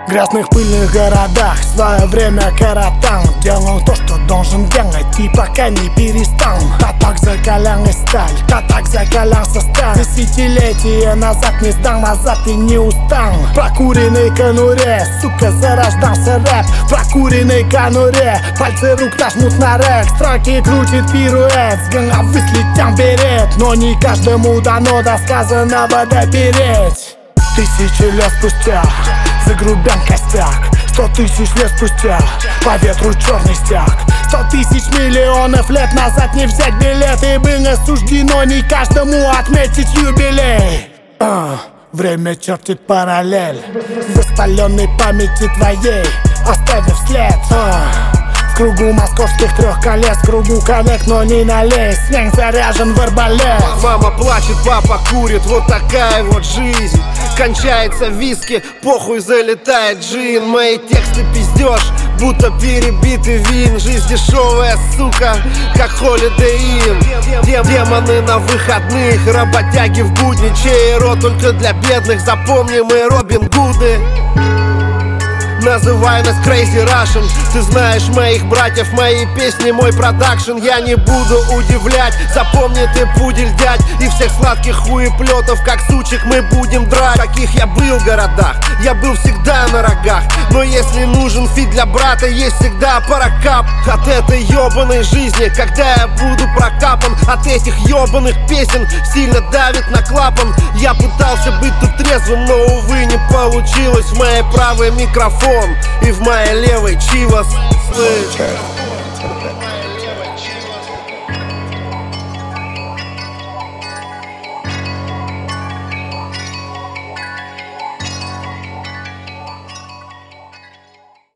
грязных пыльных городах свое время коротал. Делал то, что должен делать, и пока не перестал. Да так закалялась сталь, да так закалялся сталь. Десятилетия назад не сдал назад и не устал. В прокуренной конуре, сука, зарождался рэп. В прокуренной конуре пальцы рук нажмут на рэк. Строки крутит пируэт, с головы слетел берет. Но не каждому дано до сказанного допереть. Тысячи лет спустя загрубен костяк, 100 тысяч лет спустя по ветру черный стяг. 100 тысяч миллионов лет назад не взять билет, и было суждено не каждому отметить юбилей. Время чертит параллель в воспаленной памяти твоей, оставив след. В кругу московских 3 колес, в кругу коллег, но не налезь. Снег заряжен в арбалет. Мама плачет, папа курит, вот такая вот жизнь. Кончается виски, похуй, залетает джин. Мои тексты пиздёж, будто перебитый вин. Жизнь дешевая, сука, как Holiday Inn. Демоны на выходных, работяги в будни. Чей рот только для бедных, запомни, мы Робин Гуды. Называй нас Crazy Russian. Ты знаешь моих братьев, мои песни, мой продакшн. Я не буду удивлять, запомни, ты пудель дядь. И всех сладких хуеплетов, как сучек, мы будем драть. В каких я был городах, я был всегда на рогах. Но если нужен фит для брата, есть всегда паракап. От этой ебаной жизни, когда я буду прокапан, от этих ебаных песен сильно давит на клапан. Я пытался быть тут трезвым, но, увы, не получилось. В моей правой микрофон и в моей левой чивас. Слышь.